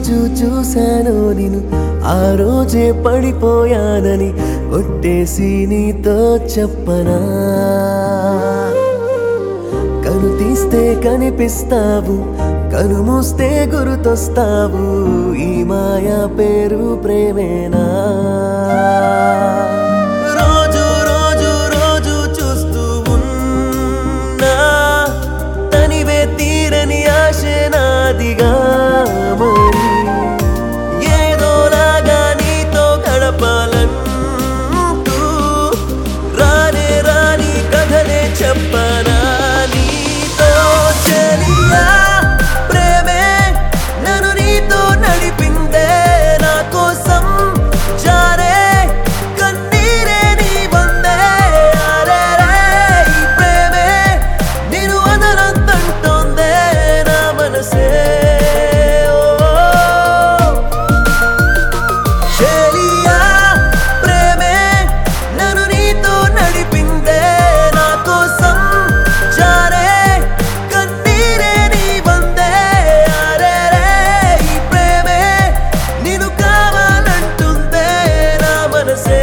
రోజు చూశాను నిన్ను ఆ రోజే పడిపోయానని ఒట్టేసి నీతో చెప్పనా కను తీస్తే కనిపిస్తావు కను మూస్తే గుర్తొస్తావు ఈ మాయా పేరు ప్రేమేనా రోజు రోజు రోజు చూస్తూ ఉన్నా తనివే తీరని ఆశ నాదిగా మరి ఏదోలాగా నీతో గడపాలంటూ రానే రాని కథనే చెప్పనా నీతో చెలియా ప్రేమే నన్ను నీతో నడిపిందే నా కోసం జారే కన్నీరే నీ వందే అరెరే ఈ ప్రేమే నిన్ను వదలొద్దంటోందే నా మనసే చెలియా ప్రేమే నన్ను నీతో నడిపిందే నా కోసం జారే కన్నీరే నీ వందే అరెరే ఈ ప్రేమే నిన్ను కావాలంటుందే నా మనసే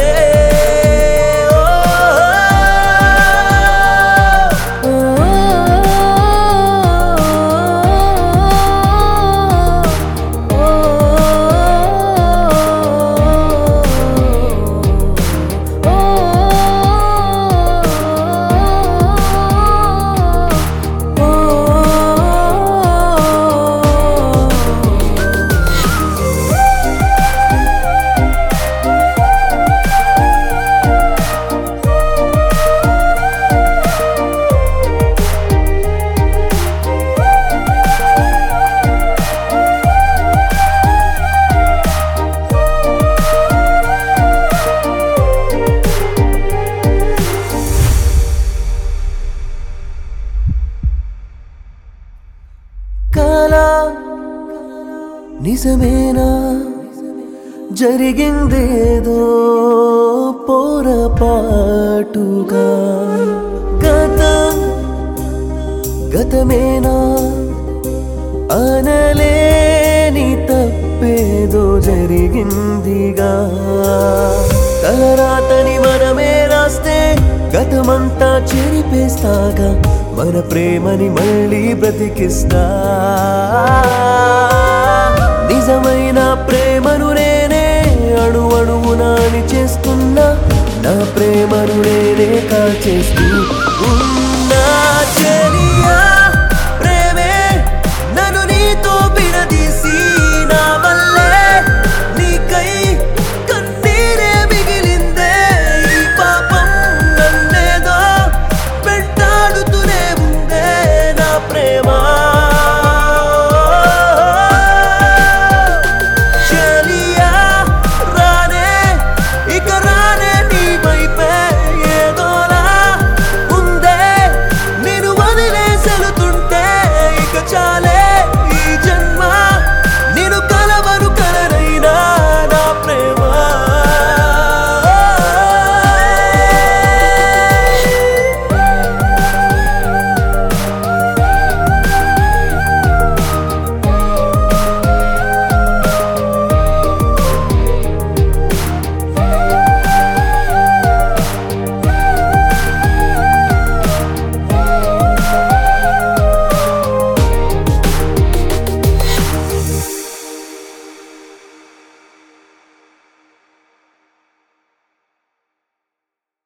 కాలా నిజమేనా జరిగిందేదో పొరపాటుగా గతమేనా అనలేని తప్పేదో జరిగిందిగా తలరాతని మనమే రాస్తే గతమంతా చెరిపేస్తాగా మన ప్రేమని మళ్ళీ బ్రతికిస్తా నిజమైన ప్రేమను నేనే అణు అణువునాని చేస్తున్నా నా ప్రేమను నేనే కాచేస్తూ